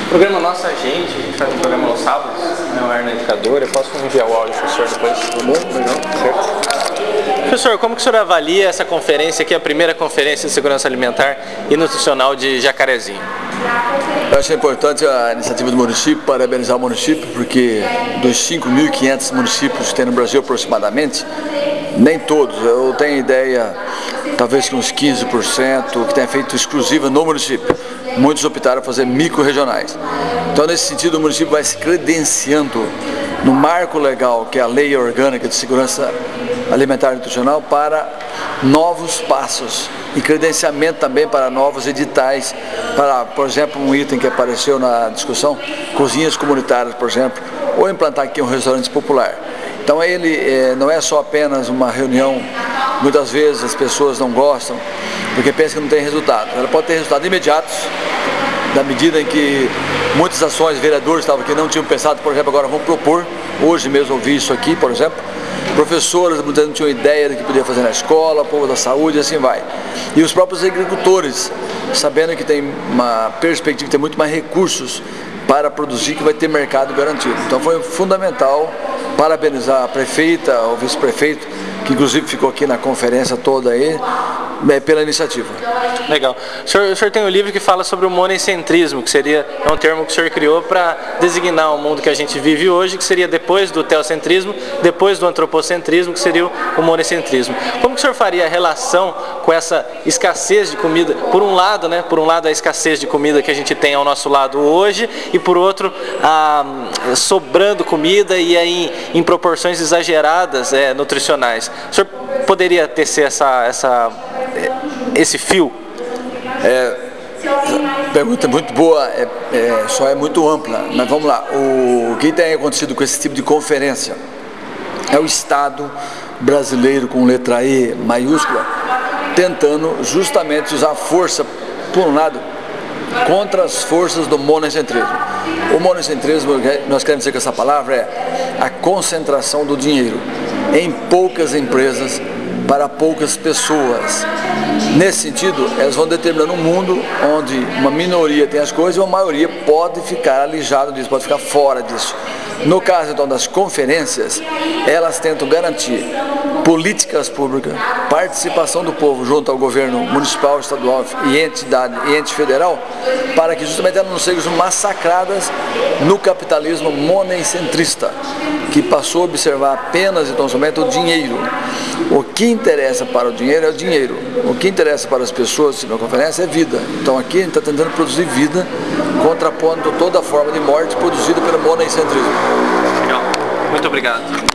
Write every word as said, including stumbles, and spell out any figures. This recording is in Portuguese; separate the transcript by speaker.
Speaker 1: O programa Nossa Gente, a gente faz um programa aos sábados, né, o Arno Educador, eu posso enviar o áudio para o senhor depois? Tá bom? Legal, certo. Professor, como que o senhor avalia essa conferência aqui, a primeira conferência de segurança alimentar e nutricional de Jacarezinho?
Speaker 2: Eu acho importante a iniciativa do município, parabenizar o município, porque dos cinco mil e quinhentos municípios que tem no Brasil aproximadamente, nem todos, eu tenho ideia, talvez que uns quinze por cento, que tem feito exclusiva no município. Muitos optaram por fazer micro-regionais. Então, nesse sentido, o município vai se credenciando no marco legal, que é a Lei Orgânica de Segurança Alimentar e Nutricional, para novos passos e credenciamento também para novos editais, para, por exemplo, um item que apareceu na discussão, cozinhas comunitárias, por exemplo, ou implantar aqui um restaurante popular. Então, ele é, não é só apenas uma reunião, muitas vezes as pessoas não gostam, porque pensam que não tem resultado. Ela pode ter resultados imediatos, na medida em que muitas ações, vereadores estavam aqui, não tinham pensado, por exemplo, agora vão propor, hoje mesmo ouvi isso aqui, por exemplo, professoras muitas vezes não tinham ideia do que podia fazer na escola, povo da saúde, e assim vai. E os próprios agricultores, sabendo que tem uma perspectiva de ter muito mais recursos para produzir, que vai ter mercado garantido. Então foi fundamental parabenizar a prefeita, o vice-prefeito, que inclusive ficou aqui na conferência toda aí, pela iniciativa.
Speaker 1: Legal. O senhor, o senhor tem um livro que fala sobre o monocentrismo, que seria é um termo que o senhor criou para designar o mundo que a gente vive hoje, que seria depois do teocentrismo, depois do antropocentrismo, que seria o monocentrismo. Como que o senhor faria a relação com essa escassez de comida? Por um lado, né, por um lado a escassez de comida que a gente tem ao nosso lado hoje, e por outro, a, sobrando comida e aí em proporções exageradas é, nutricionais. O senhor poderia tecer essa, essa, esse fio?
Speaker 2: É, pergunta muito boa, é, é, só é muito ampla, mas vamos lá. O, o que tem acontecido com esse tipo de conferência é o Estado brasileiro com letra E maiúscula tentando justamente usar força, por um lado, contra as forças do monocentrismo. O monocentrismo, nós queremos dizer que essa palavra é a concentração do dinheiro em poucas empresas para poucas pessoas. Nesse sentido, elas vão determinando um mundo onde uma minoria tem as coisas e uma maioria pode ficar alijada disso, pode ficar fora disso. No caso, então, das conferências, elas tentam garantir políticas públicas, participação do povo junto ao governo municipal, estadual e entidade e ente federal, para que justamente elas não sejam massacradas no capitalismo monocentrista, que passou a observar apenas e tão somente o dinheiro. O que interessa para o dinheiro é o dinheiro. O que interessa para as pessoas na conferência é vida. Então aqui a gente está tentando produzir vida, contrapondo toda a forma de morte produzida pelo monocentrismo.
Speaker 1: Legal. Muito obrigado.